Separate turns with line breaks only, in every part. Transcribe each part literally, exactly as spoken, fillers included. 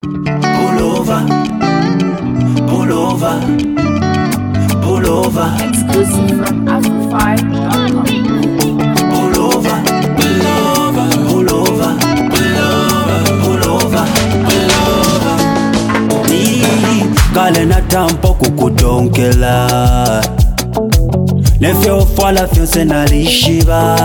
pull over, pull over, pull over.
Exclusive from Afro five dot com.
Pull over, pull over, pull over, pull over, pull over, pull over. Ni kale na tampo kukudonkela. Nefyo fwala fyonse nalishiba.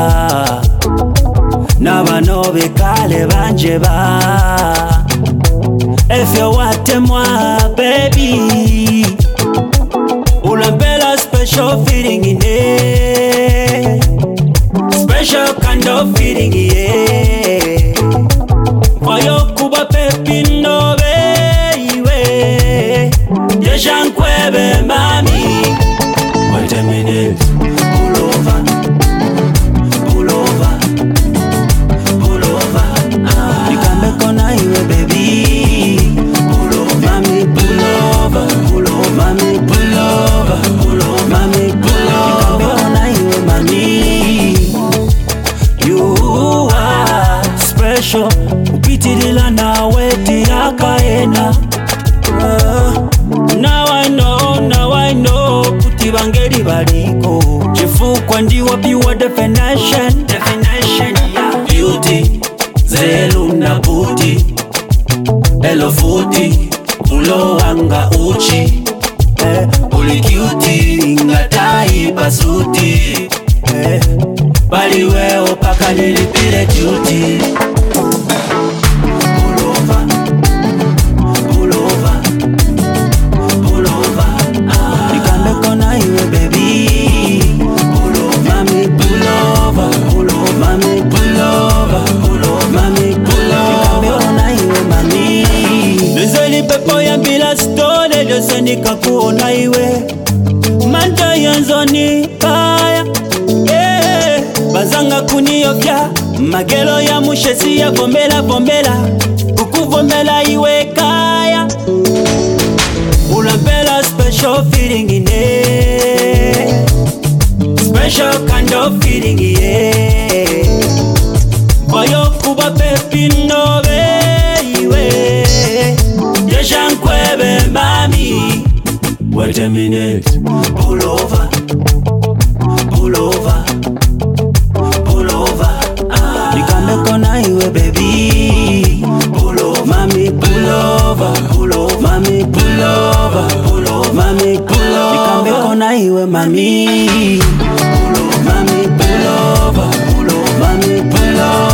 Nabano bekale banjeba. Efyo watemwa baby. Ulambela special feeling in it. Special kind of feeling, yeah. Kwayo kuba pepi no baby. Deja nkwebe mami. Wait a minute. Pull over, pull over, pull over. Ah. Nikambe kona iwe baby. Pull over, mami, pull over, pull over, mami, pull over, pull over, mami, pull over. Nikambe kona iwe mami. You are special. Upitilila na weti akaena. Uh, now I know, now I know. Kutibangeri baliko. Chifukwa ndiwa pure definition. Definition, yeah. Beauty, zelu na booty. Hello footy, ulo wanga uchi. Eh, uli cutie, ngatai pasuti. Eh, bali weo paka nilipire duty. Pull over, pull over, pull over. Ah. Nikambe kona iwe baby. Pull over, mami, pull over, pull over, mami, pull over, pull over, mami, pull over. Nikambe kona iwe mami. Nizeli pepo ya bila stone, jose nikakuona iwe. Manta yanzoni kaya. Bazanga kuniyofya magelo ya mushesi ya bombela bombela ukuvomela iwe kaya. Ulambela special feeling in it. Special kind of feeling, yeah. Kwayo kuba pepi no baby. Deja nkwebe mami. Wait a minute. Pull over, pull over, pull over. Ah. Nikambe kona iwe baby. Pull over, mami, pull over, pull over, mami, pull over, pull over, mami, pull over. Nikambe kona iwe mami. Pull over, mami, pull over, pull over, mami, pull over.